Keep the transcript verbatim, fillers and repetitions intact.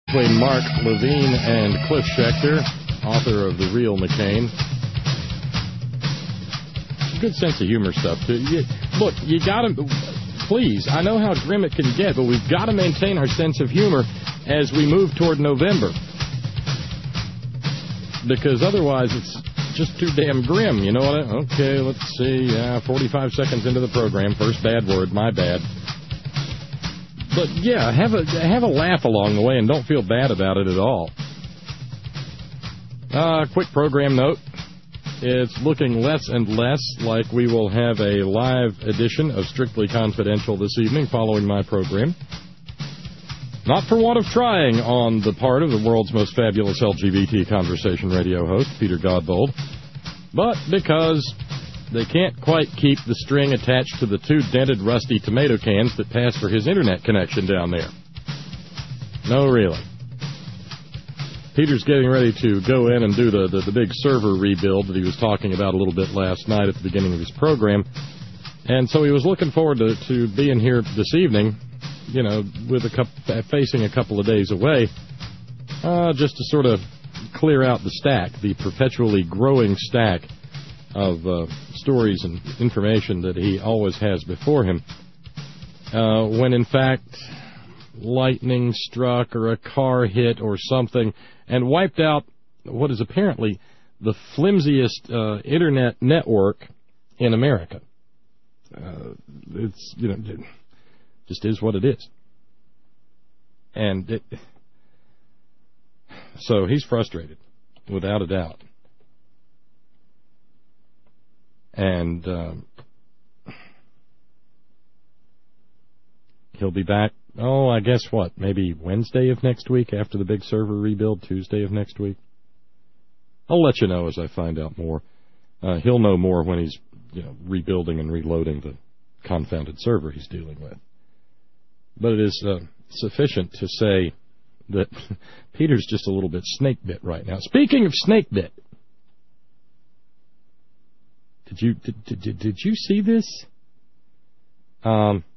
Between Mark Levine and Cliff Schechter, author of The Real McCain. Good sense of humor stuff, too. You, look, you got to, please, I know how grim it can get, but we've got to maintain our sense of humor as we move toward November. Because otherwise it's just too damn grim, you know what? I, okay, let's see, uh, forty-five seconds into the program, first bad word, my bad. But, yeah, have a have a laugh along the way and don't feel bad about it at all. Uh, quick program note. It's looking less and less like we will have a live edition of Strictly Confidential this evening following my program. Not for want of trying on the part of the world's most fabulous L G B T conversation radio host, Peter Godbold, but because they can't quite keep the string attached to the two dented, rusty tomato cans that pass for his internet connection down there. No, really. Peter's getting ready to go in and do the, the, the big server rebuild that he was talking about a little bit last night at the beginning of his program. And so he was looking forward to, to being here this evening, you know, with a couple, facing a couple of days away, uh, just to sort of clear out the stack, the perpetually growing stack of uh, stories and information that he always has before him, uh, when in fact lightning struck or a car hit or something and wiped out what is apparently the flimsiest uh, internet network in America. Uh, it's, you know, it just is what it is. And it, so he's frustrated, without a doubt. And um, he'll be back, oh, I guess what, maybe Wednesday of next week after the big server rebuild, Tuesday of next week? I'll let you know as I find out more. Uh, he'll know more when he's, you know, rebuilding and reloading the confounded server he's dealing with. But it is uh, sufficient to say that Peter's just a little bit snake-bit right now. Speaking of snake-bit, Did you did, did did you see this? Um,